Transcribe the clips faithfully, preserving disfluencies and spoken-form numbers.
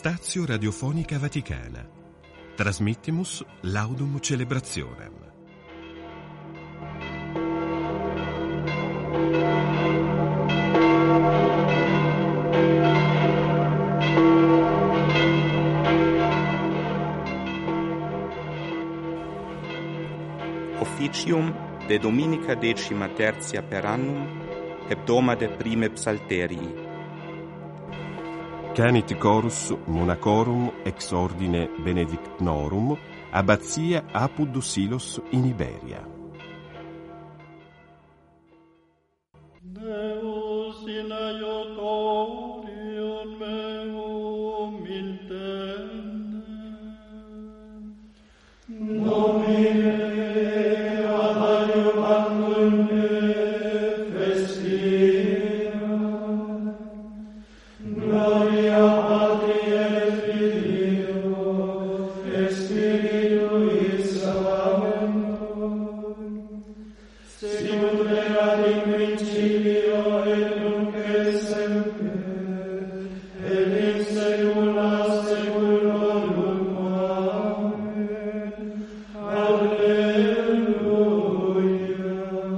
Stazio Radiofonica Vaticana. Transmittimus Laudum Celebrationem. Officium de Dominica decima tertia per annum, hebdoma de prime psalterii. Canit chorus monacorum ex ordine benedictnorum abbazia apud Silos in Iberia. Deus in aiutorium meum intende. Domine ad adiuvandum me festina. Gloria Patri et Filio et Spiritui Sancto. Sicut erat in principio et nunc et semper et in saecula saeculorum. Amen. Alleluia.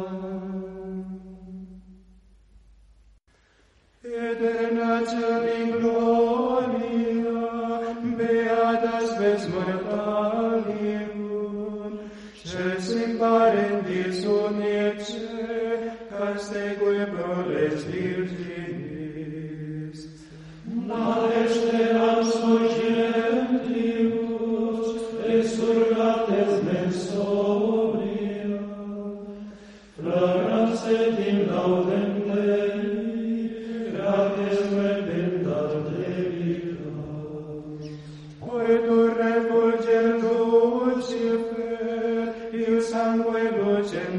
Eterna in gloria, beatas ves mortalium, cels in parentis unice, casteque proles virginis. Malesteram surgentius, et surgates mens sobria, flagrans et in laudem Dei, gratis medendat levitas. Quetur refulger Lucifer, il sangue lucem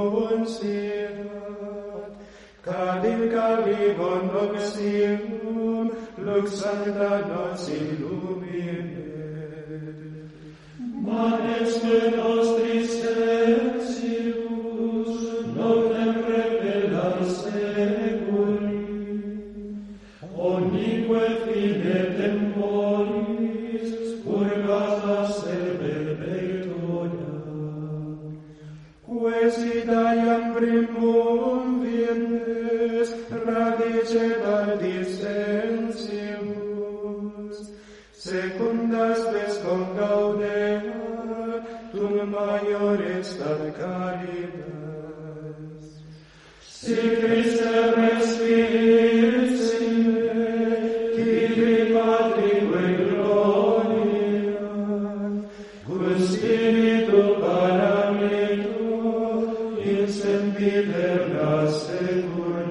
nunciat, cadit calibon noxium, lux sancta nos illuminet. Manes me nostris sensius, noctem repellat seculi, omnique fine temporis, purgata serve pectoria. Quesida iam primum virnes, radice daldis sensimus, secundas ves concaudeat, tum maior estat caritas. Si Christe respirsime, Filii Patrique gloria, cum Spiritu Paracleto, in sempiterna secula.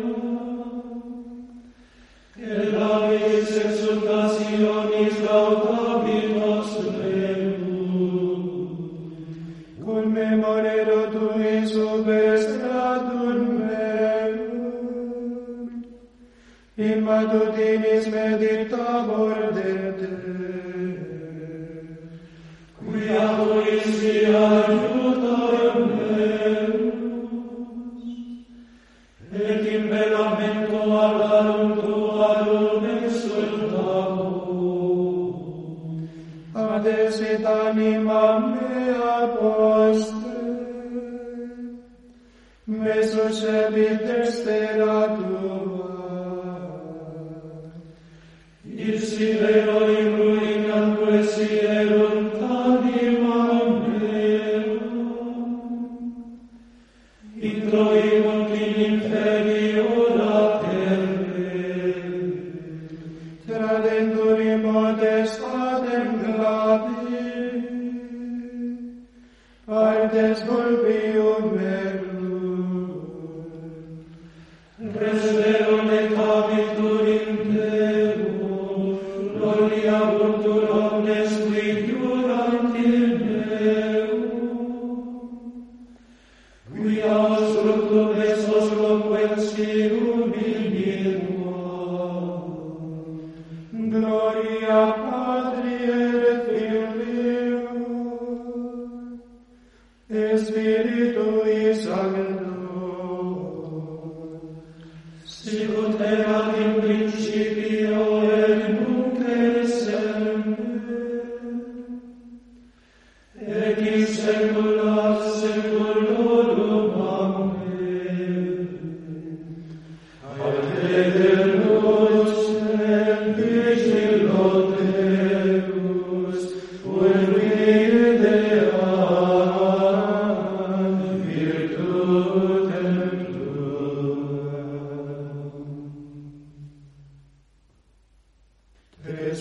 Et la vis exultationis laudationis matutinis meditabor de te, quia voisi adiutor meus, et in velamento alarum tuarum exultabum, adesit anima mea poste, me suscebit dextera tua, ipsi vero in ruinam quesierunt anima meam, introimunt in inferiora terre, tradentur in modestatem glavi, partes vulpium merum, res vero necavitur in terum, gloria vultur omnes qui jurant in meum, quia oscultum es osloquentium in minua, gloria Patri et Filio, et Spiritui Sancto, sicut erat in principio et nunc et semper, et in saecula saeculorum. Amen. Aeternos et vigilo Deus, ulvide ad virtutem tuam. Tres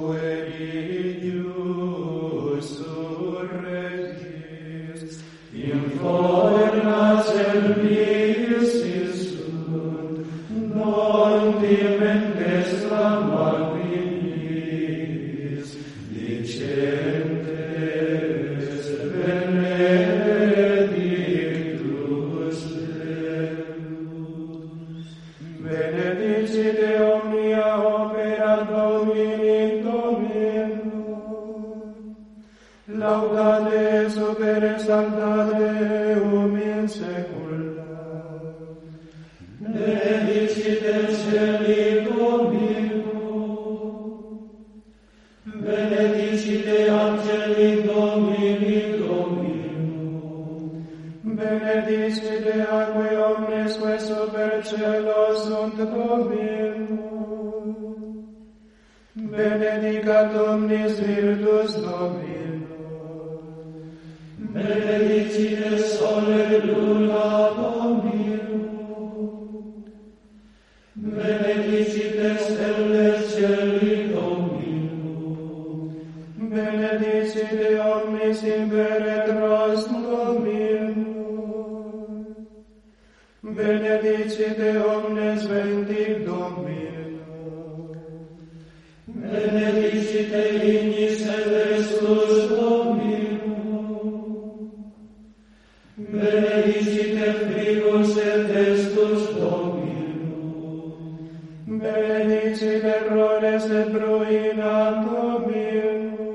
pueridius surregis, in fornas elvisis sunt, non timentes lamabilis, dicentes benedictus Deus. Benedicite omnia opera Domini Domino, laudate super exaltate um in saecula. Benedicite celi Domino, benedicite angeli Domini Domino, benedicite aquae omnes que super cielo sunt Domino, benedicat omnis virtus Domino, benedicite sole luna Domino, benedicite stelles celi Domino, benedicite omnis imperetros Domino, benedicite omnes ventic Domino, benedicite ignis celestus Domino, benedicite frigus et estus Domino, benedicite errores et ruina Domino,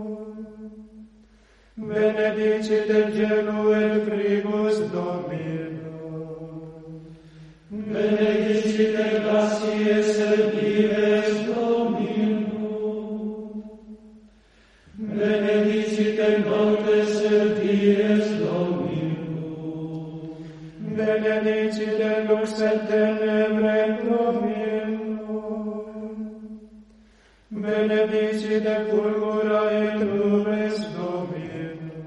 benedicite gelu et frigus Domino, benedicite glacies et dives Domino, benedicite noctes et dies Domino, benedicite lux et tenebre Domino, benedicite fulgura et nubes Domino,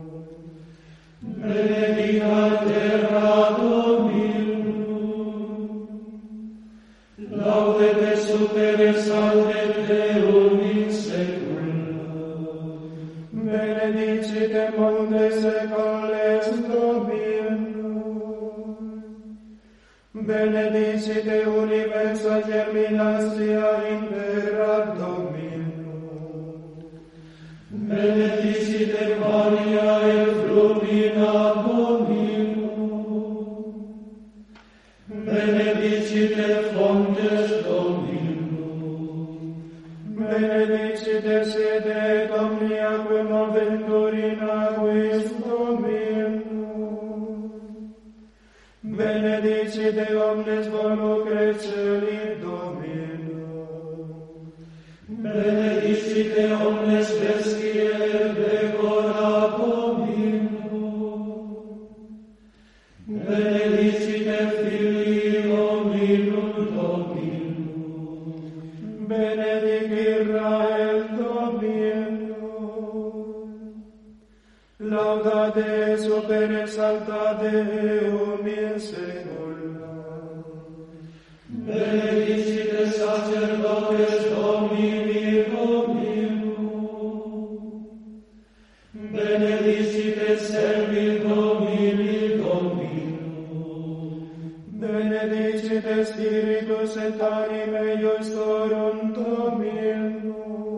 benedicat terra Domino, laudete super exaltet Deum in saecula, benedicite montes et valles Domino, benedicite universa germinatia imperat Domino, benedicite Maria et flumina Domino, benedicite fontes Domino, nobis Dominum. Benedicite omnes volucre celi Dominum. Benedicite omnes vestiae decora Dominum. Benedicite filii hominum Dominum. Benedic Israel Dominum. Laudate super exaltate eum in saecula. Benedicite sacerdotes Domini Dominum. Benedicite servi Domini Dominum. Benedicite Spiritus et anime iustorum Dominum.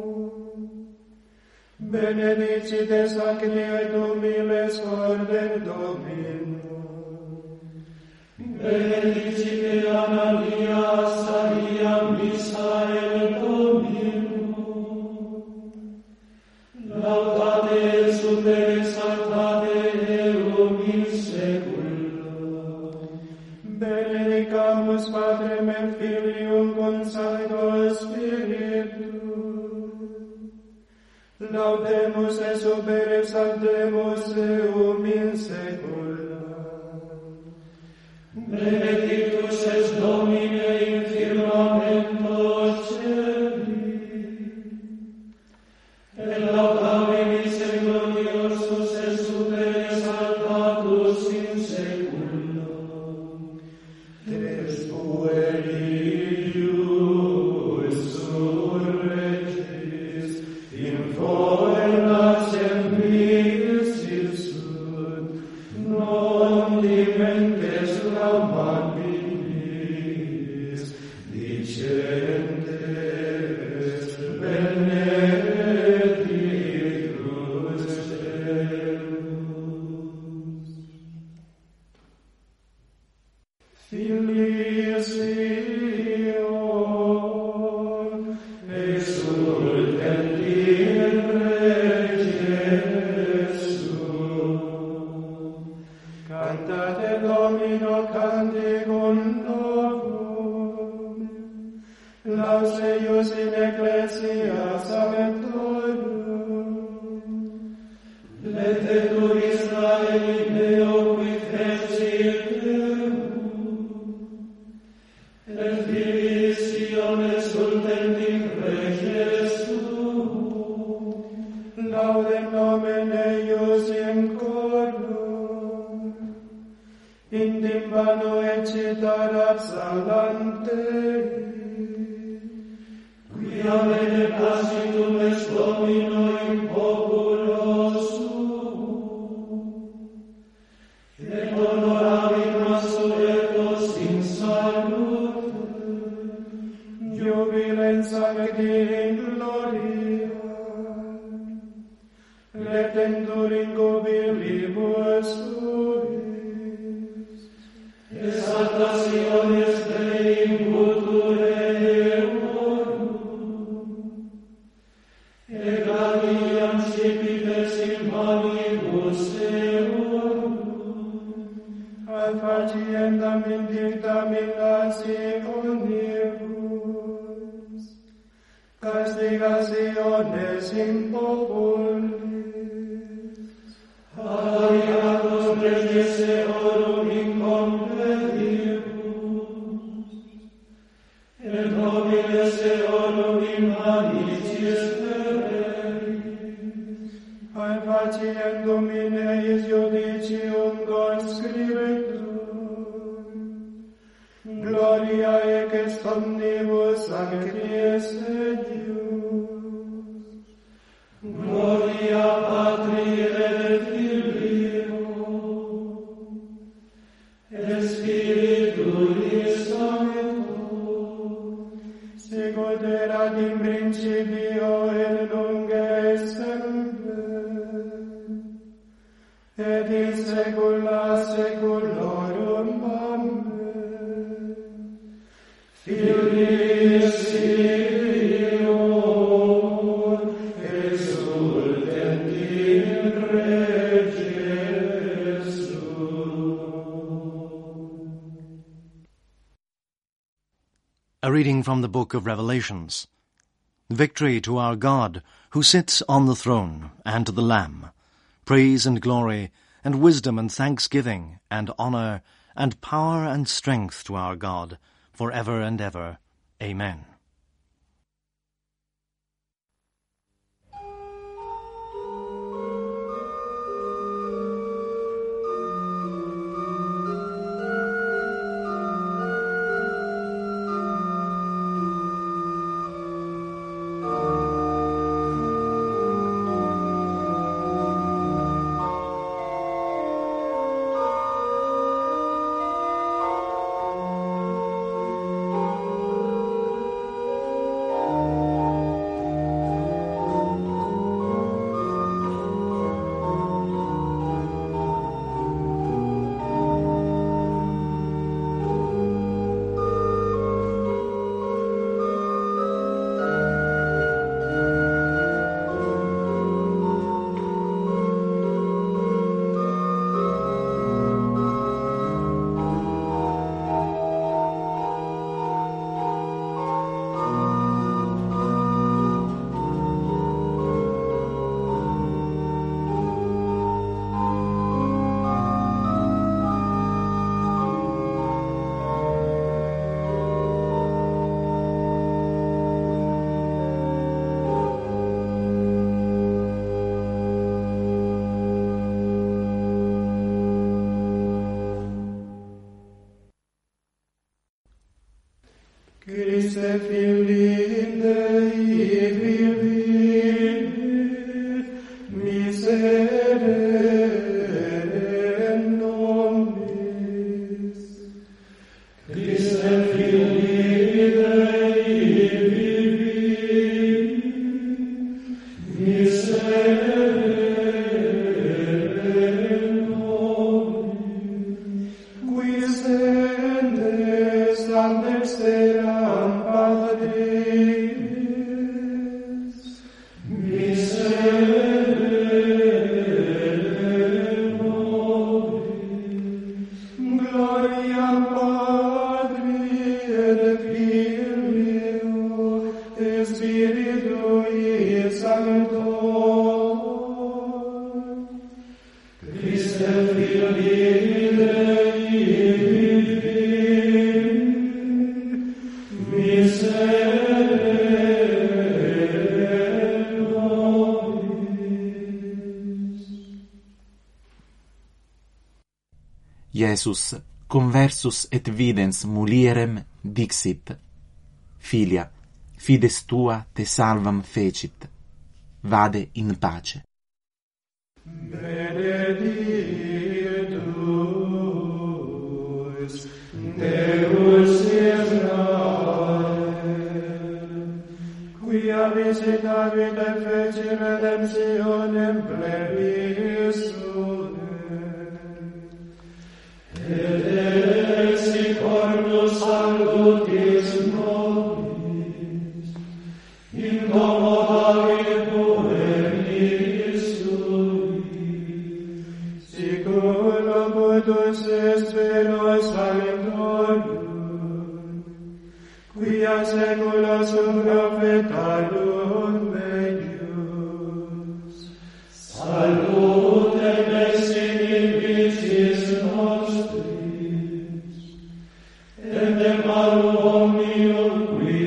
Benedicite sacri et humiles ordem Dominum. Benedicite Anania, Asaria, Misael Dominum. Laudate super exaltate eum in saecula. Benedicamus Patrem et Filium cum Sancto Spiritus. Laudemus et super exaltemus eum in saecula. Benedictus es Domine in firmamento celi, et laudabilis et gloriosus et super exaltatus in saecula. Tres puerius surregis in fornas embricis sunt, non dimentes amabilis, dicentes benedictus Deus. Filiis Sion, exultent in rege suum. Cantate Domino canticum novum, laus eius in ecclesia sanctorum. Letetur Israeli Deo qui fecit Deum, et Filiis Sion exultent in rege suum. Laudem nomen eius in coro, in timpano et citara psallantes, quia bene placitum est Domino in populo suo, et honorabit massuetos in salute, jubilens sancti in gloria, retentur in jubilibus tuis, exaltationes Dei in future eorum, et gratiam cipites in manibus eorum, ad faciendam indictam in nationibus, castigationes in populis, aliatus reges eorum in completibus, et nobiles eorum in manicis terreis, ad faciem Domine is judicium conscriptum, gloria ec omnibus sanctis et Deus, gloria Patri et Filio, et Spiritui Sancto, sicut erat in principio et nunc et semper, et in saecula saeculorum. Amen. Filiis Sion, exultent in rege A reading from the book of Revelations. Victory to our God, who sits on the throne, and to the Lamb. Praise and glory, and wisdom and thanksgiving, and honour, and power and strength to our God, for ever and ever. Amen. Christe filii Dei vivit, miserere nobis. Christe filii Dei vivit, miserere nobis. Quis endes ad dexteram Patris, miserere nobis. Gloria Patri et Filio et Spiritui Sancto. Christe filii Dei vivit, miserere nobis. Iesus conversus et videns mulierem dixit: Filia, fides tua te salvam fecit. Vade in pace. Benedictus Deus Israel, quia visitavit et feci redemptionem plebis suae, et elexi corpus salutis nobis, in domo David pueris sui, siculo potus est velo sanctorum, quia seculos profetarum meius. Salutem ex iniquitis nostris, et de malum omnium qui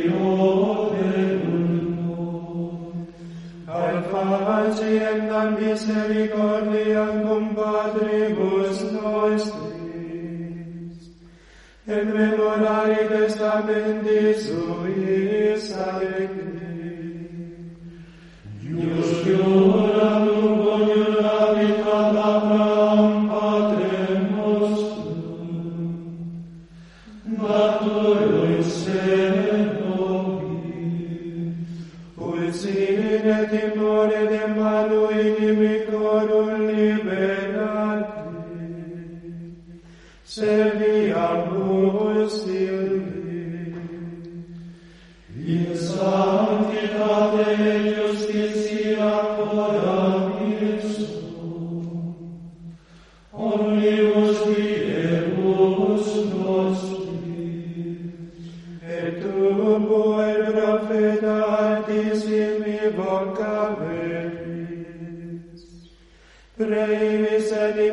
operunt, ad faciem nam misericordiam cum patribus nostris, et memorare testamenti suis sancti. Ius juramum coniuravit ad Abraham patrem nostrum, naturui se nobis, ut sin et timore de manu inimicorum liberati, serviamus Illi, in sanctitate et justitia coram ipsum, omnibus diemus nostris, et tu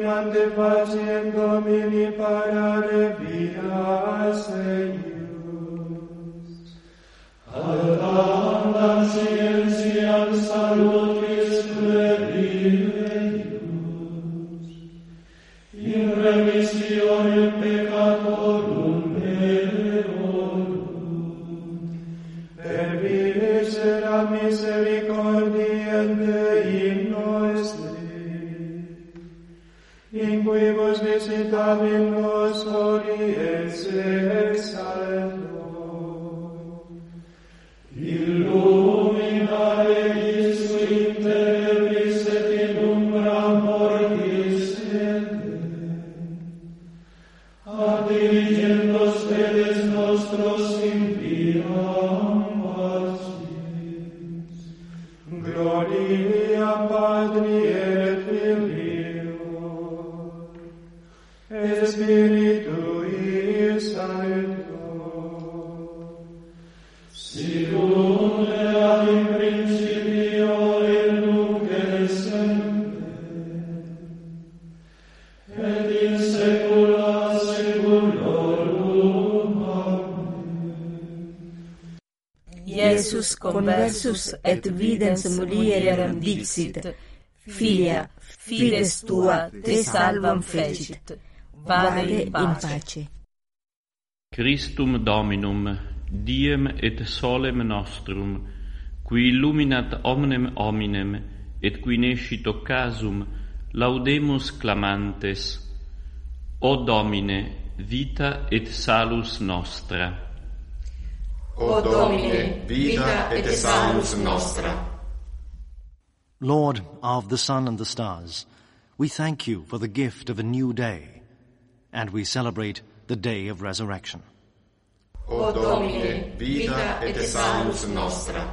dominante faciem Domini parare vias eius. Ad amam scientiam salutis plebile eius, in remissionem peccatorum eorum, per viscera misericordia Dei nostri, in quibus visitabimus oriens exalto, illumina eis in tenebris et in umbra mortis sede, ad diligendos pedes nostros in viam pacis. Gloria Patri et Filio et Spiritui Sancto, sicut erat in principio et nunc et semper, et in saecula saeculorum. Amen. Iesus conversus et videns mulierem dixit, Filia, fides tua te salvam fecit. Vade in pace. Christum Dominum, diem et solem nostrum, qui illuminat omnem hominem, et qui nescit occasum, laudemus clamantes. O Domine, vita et salus nostra. O Domine, vita et salus nostra. Lord of the sun and the stars, we thank you for the gift of a new day, and we celebrate the day of resurrection. O Domine, vita et salus nostra.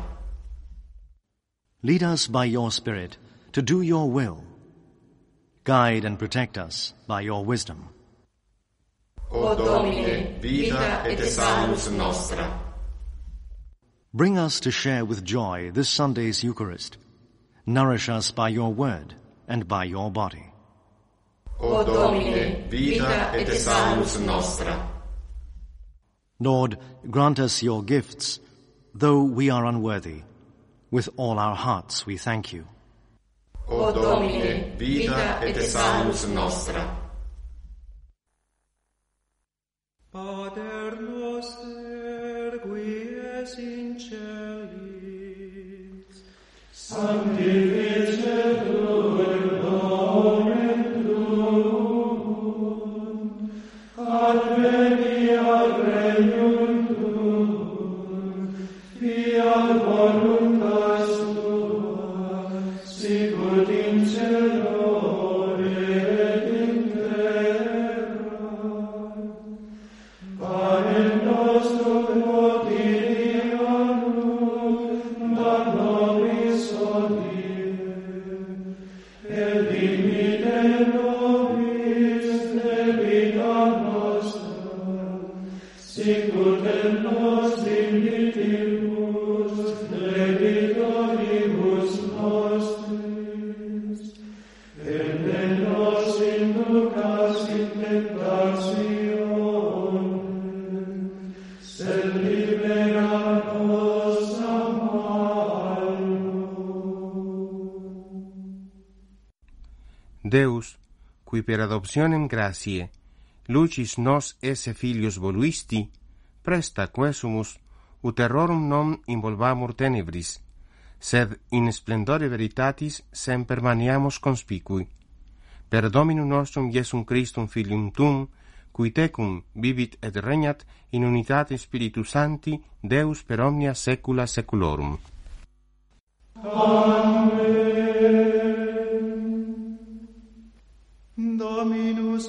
Lead us by your Spirit to do your will. Guide and protect us by your wisdom. O Domine, vita et salus nostra. Bring us to share with joy this Sunday's Eucharist. Nourish us by your word and by your body. O Domine, vita et salus nostra. Lord, grant us your gifts, though we are unworthy. With all our hearts we thank you. O Domine, vita et salus nostra. Pater noster, qui es in celis, sanctificetur nomen tuum, adveniat regnum tuum, fiat voluntas tua, sicut in cielo et in terra. Panem nostrum quotidianum da nobis hodie, et dimitte nobis debita nostra, sicut et nos dimittimus debitoribus nostris, et ne nos inducas in tentationem, sed libera nos a malo. Deus, qui per adoptionem gratiae lucis nos esse filius voluisti, presta quesumus ut errorum non involvamur tenebris, sed in splendore veritatis semper maniamus conspicui. Per Dominum nostrum Iesum Christum Filium tuum, qui tecum vivit et regnat in unitate Spiritus Sancti, Deus per omnia saecula saeculorum. Amen. Dominus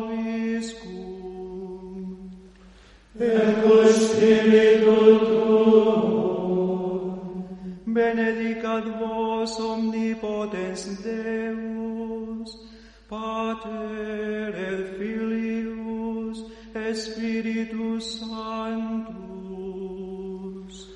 vobiscum, et cui spiritu tuo, benedicat vos omnipotens Deus, Pater et Filius et Spiritus Sanctus.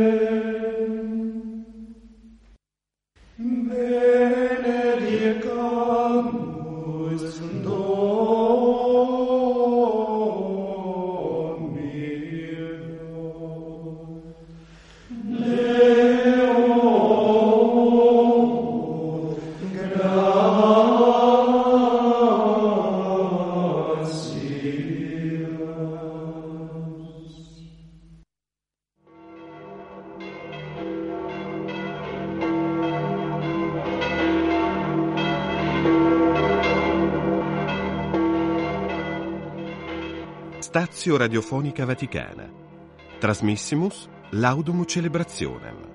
Amen. Benedicat Stazio Radiofonica Vaticana. Trasmissimus Laudum Celebrationem.